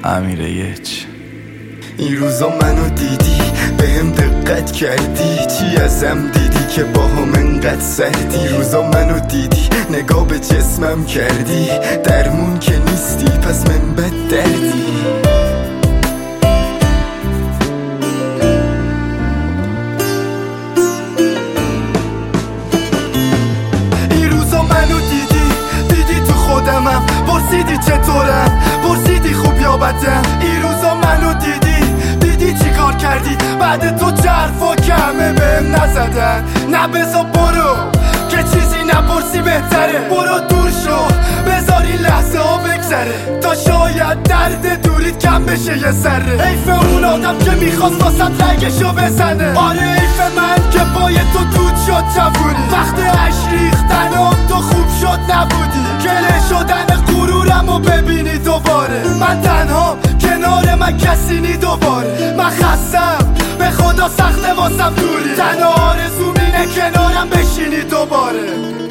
امیرH. این روزا منو دیدی بهم دقت کردی، چی ازم دیدی که با هم انقدر سردی؟ این روزا منو دیدی نگاه به جسمم کردی، درمون که نیستی پس من بد دردی. این روزا منو دیدی تو خودمم، پرسیدی چطورم، پرسیدی خوب یا بدم. این روزا منو دیدی چی کار کردی، بعد تو چه حرفا کمه بهم نزدن. نه بذار برو که چیزی نپرسی بهتره، برو دور شو بذار این لحظه ها بگذره، تا شاید درد دوریت کم بشه یه ذره. حیف اون آدم که میخواست واسط رگشو بزنه، آره حیف من که پای تو دود شد جوونی، وقت عشق ریختن تو خوب شد نبودی، گله شدن غرورمو ببینی دوباره، من تنها کنار من کسی نی دوباره، من خستم به خدا سخته واسم دوری، تنها آرزوم اینه کنارم بشینی دوباره.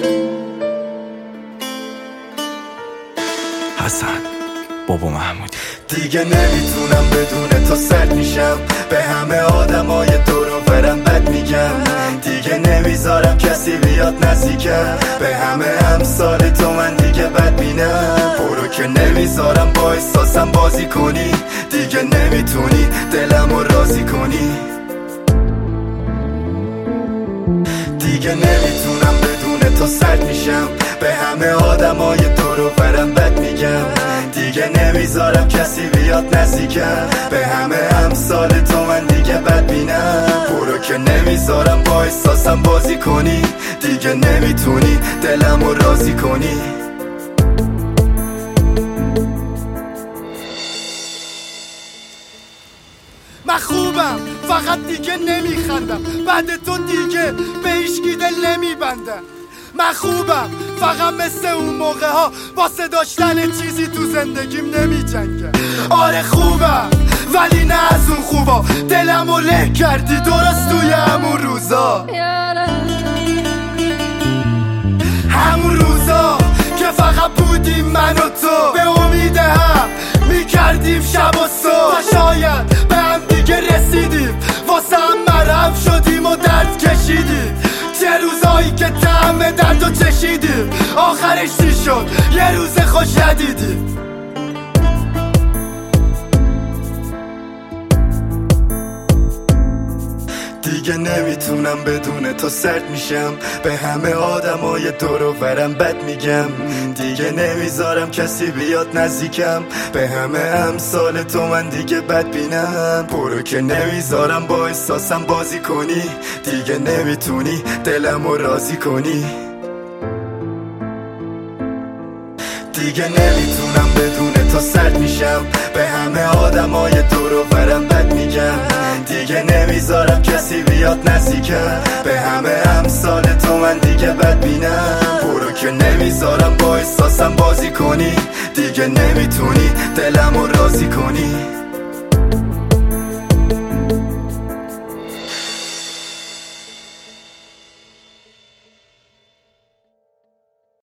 حسن بابا محمودی. دیگه نمیتونم بدون تو سرد میشم، به همه آدمای دور و برم بد میگم، دیگه نمیذارم کسی بیاد نزدیکم، به همه امثال تو من دیگه بد بینم. برو که نمیذارم با احساسم بازی کنی، دیگه نمیتونی دلمو راضی کنی. دیگه نمیتونم بدون تو سرد میشم، به همه آدمای دور و برم بد میگم، دیگه نمیذارم کسی بیاد نزدیکم، به همه امثال تو من دیگه بد بینم. برو که نمیذارم با احساسم بازی کنی، دیگه نمیتونی دلمو راضی کنی. من خوبم فقط دیگه نمیخندم، بعد تو دیگه به هیچکی دل نمیبندم. من خوبم فقط مثل اون موقع ها، واسه داشتن چیزی تو زندگیم نمی جنگم. آره خوبم ولی نه از اون خوبا، دلمو له کردی درست توی همون روزا، همون روزا که فقط بودیم من و تو، به امید هم میکردیم شب و صبح، تا شاید به هم دیگه رسیدیم، واسه هم مرهم شدیم و درد کشیدیم، چه روزایی که طعم دردو چشیدیم، آخرش چی شد یه روز خوش ندیدیم. دیگه نمیتونم بدون تو سرد میشم، به همه آدمای دور و برم بد میگم، دیگه نمیذارم کسی بیاد نزدیکم، به همه امثال تو من دیگه بد بینم. برو که نمیذارم با احساسم بازی کنی، دیگه نمیتونی دلمو راضی کنی. دیگه نمیتونم بدون تو سرد میشم، به همه آدمای دور و برم بد میگم، دیگه نمیذارم کسی بیاد نزدیکم، به همه امثال تو من دیگه بد بینم. برو که نمیذارم با احساسم بازی کنی، دیگه نمیتونی دلمو راضی کنی.